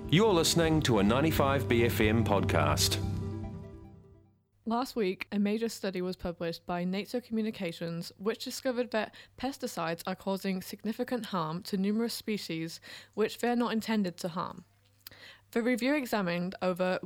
You're listening to a 95BFM podcast. Last week, a major study was published by Nature Communications which discovered that pesticides are causing significant harm to numerous species which they're not intended to harm. The review examined over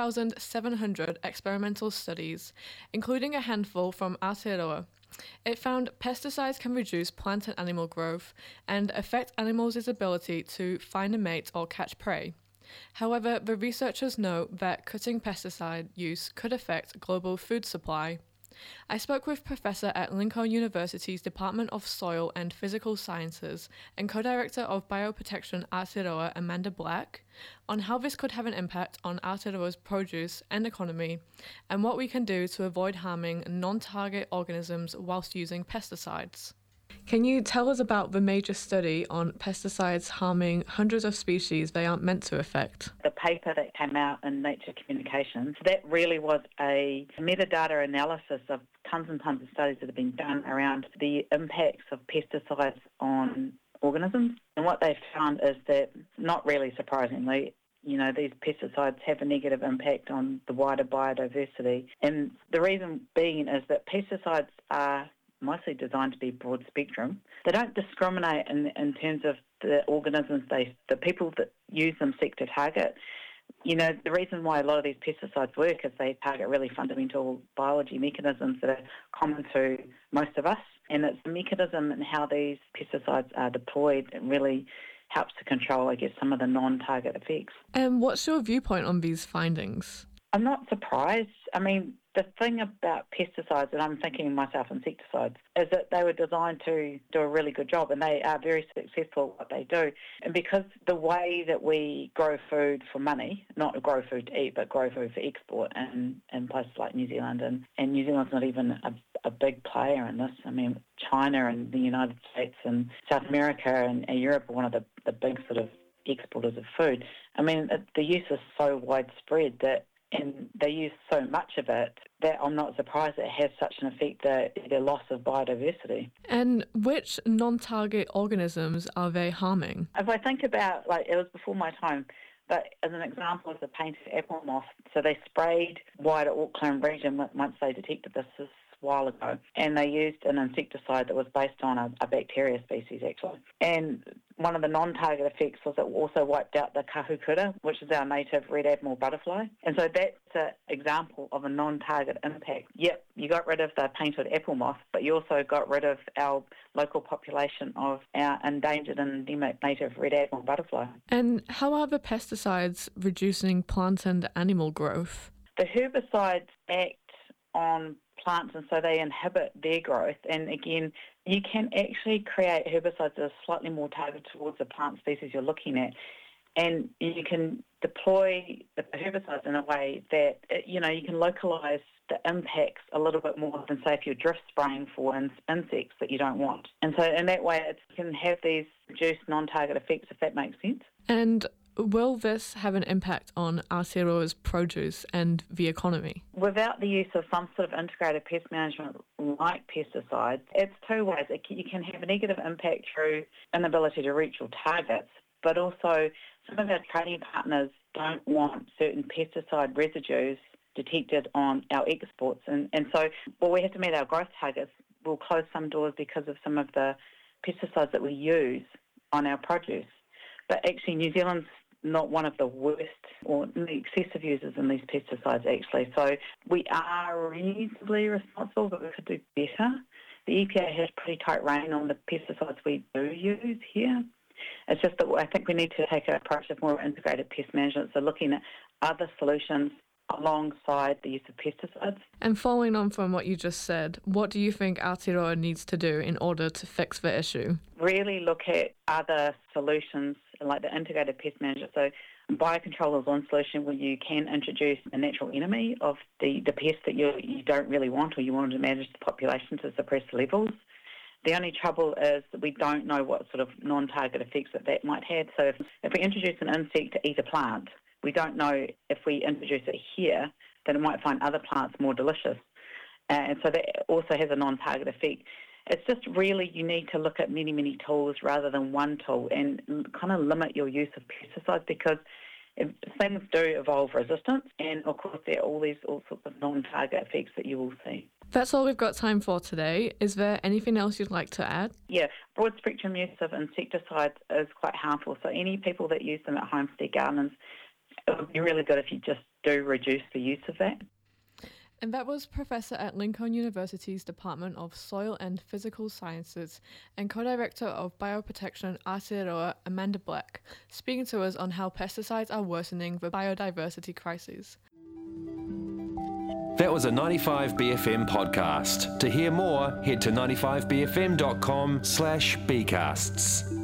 1,700 experimental studies, including a handful from Aotearoa. It found pesticides can reduce plant and animal growth and affect animals' ability to find a mate or catch prey. However, the researchers note that cutting pesticide use could affect global food supply. I spoke with Professor at Lincoln University's Department of Soil and Physical Sciences and co-director of Bioprotection Aotearoa, Amanda Black, on how this could have an impact on Aotearoa's produce and economy, and what we can do to avoid harming non-target organisms whilst using pesticides. Can you tell us about the major study on pesticides harming hundreds of species they aren't meant to affect? The paper that came out in Nature Communications, that really was a metadata analysis of tons and tons of studies that have been done around the impacts of pesticides on organisms. And what they found is that, not really surprisingly, these pesticides have a negative impact on the wider biodiversity. And the reason being is that pesticides are mostly designed to be broad spectrum. They don't discriminate in terms of the organisms the people that use them seek to target. The reason why a lot of these pesticides work is they target really fundamental biology mechanisms that are common to most of us. And it's the mechanism and how these pesticides are deployed that really helps to control, some of the non-target effects. And what's your viewpoint on these findings? I'm not surprised. The thing about pesticides, and I'm thinking myself insecticides, is that they were designed to do a really good job, and they are very successful at what they do. And because the way that we grow food for money, not grow food to eat, but grow food for export in places like New Zealand, and New Zealand's not even a big player in this. China and the United States and South America and Europe are one of the big sort of exporters of food. The use is so widespread and they use so much of it that I'm not surprised it has such an effect, the loss of biodiversity. And which non-target organisms are they harming? If I think about, it was before my time, but as an example of the painted apple moth, so they sprayed wider Auckland region once they detected this a while ago, and they used an insecticide that was based on a bacteria species, actually. And one of the non-target effects was it also wiped out the kahukura, which is our native red admiral butterfly. And so that's an example of a non-target impact. Yep, you got rid of the painted apple moth, but you also got rid of our local population of our endangered and endemic native red admiral butterfly. And how are the pesticides reducing plant and animal growth? The herbicides act on plants, and so they inhibit their growth. And again, you can actually create herbicides that are slightly more targeted towards the plant species you're looking at, and you can deploy the herbicides in a way that you can localise the impacts a little bit more than, say, if you're drift spraying for insects that you don't want. And so in that way, it can have these reduced non-target effects, if that makes sense. And will this have an impact on Aotearoa's produce and the economy? Without the use of some sort of integrated pest management like pesticides, it's two ways. You can have a negative impact through inability to reach your targets, but also some of our trading partners don't want certain pesticide residues detected on our exports. And so, we have to meet our growth targets. We'll close some doors because of some of the pesticides that we use on our produce. But actually, New Zealand's not one of the worst or excessive users in these pesticides, actually. So we are reasonably responsible, but we could do better. The EPA has pretty tight rein on the pesticides we do use here. It's just that I think we need to take an approach of more integrated pest management, so looking at other solutions alongside the use of pesticides. And following on from what you just said, what do you think Aotearoa needs to do in order to fix the issue? Really look at other solutions like the integrated pest management. So biocontrol is one solution where you can introduce a natural enemy of the pest that you don't really want, or you want to manage the population to suppress the levels. The only trouble is that we don't know what sort of non-target effects that might have. So if we introduce an insect to eat a plant, we don't know if we introduce it here, then it might find other plants more delicious. And so that also has a non-target effect. It's just really you need to look at many, many tools rather than one tool and kind of limit your use of pesticides, because things do evolve resistance, and of course there are all sorts of non-target effects that you will see. That's all we've got time for today. Is there anything else you'd like to add? Yeah, broad spectrum use of insecticides is quite harmful. So any people that use them at homestead gardens, it would be really good if you just do reduce the use of that. And that was Professor at Lincoln University's Department of Soil and Physical Sciences and Co-Director of Bioprotection Aotearoa, Amanda Black, speaking to us on how pesticides are worsening the biodiversity crisis. That was a 95BFM podcast. To hear more, head to 95bfm.com/bcasts.